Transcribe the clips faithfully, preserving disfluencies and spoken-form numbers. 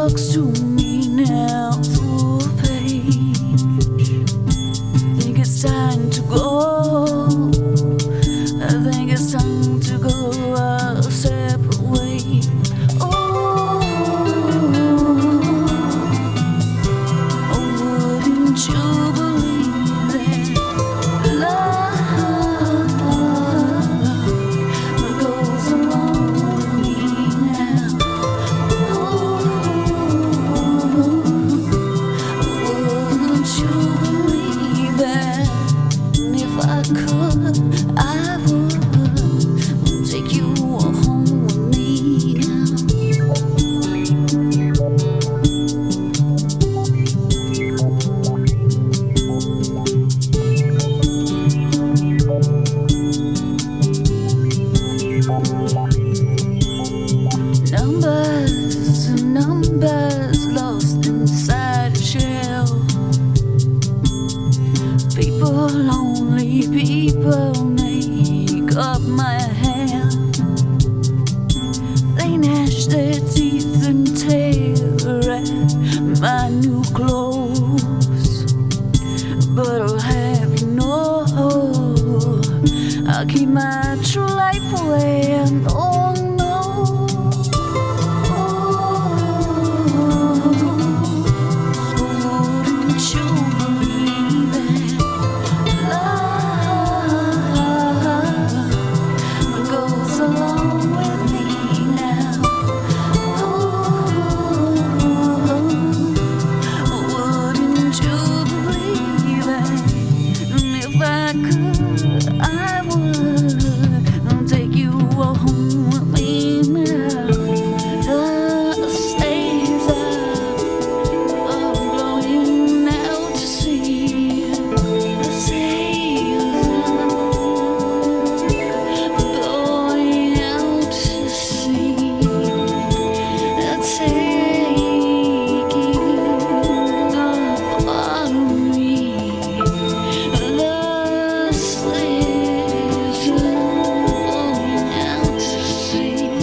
talks to me now through a page. Think it's time to go. I think it's time to go our separate ways. Oh, oh, wouldn't you believe that love goes along with me now? Oh, wouldn't you believe that if I could, I would take you home with me now. Numbers and numbers lost inside a shell. People, only people make up my hair. They gnash their teeth and tear at my new clothes. But I'll have you know, I'll keep my true life away. And oh no, wouldn't you believe it? Love goes along with me now. Oh, wouldn't you believe it? And if I could, I would take you home with me now. The stays are blowing out to sea. The sails are blowing out to sea. They're taking upon me. The slaves are blowing out to sea.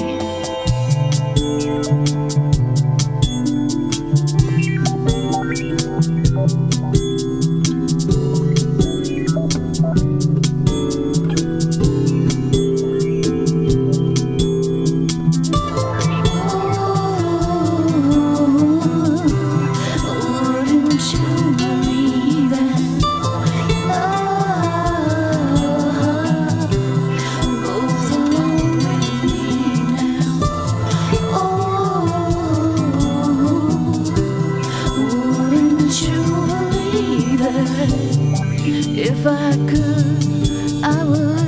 Wouldn't you believe that love goes along with me now? Oh, wouldn't you believe that if I could, I would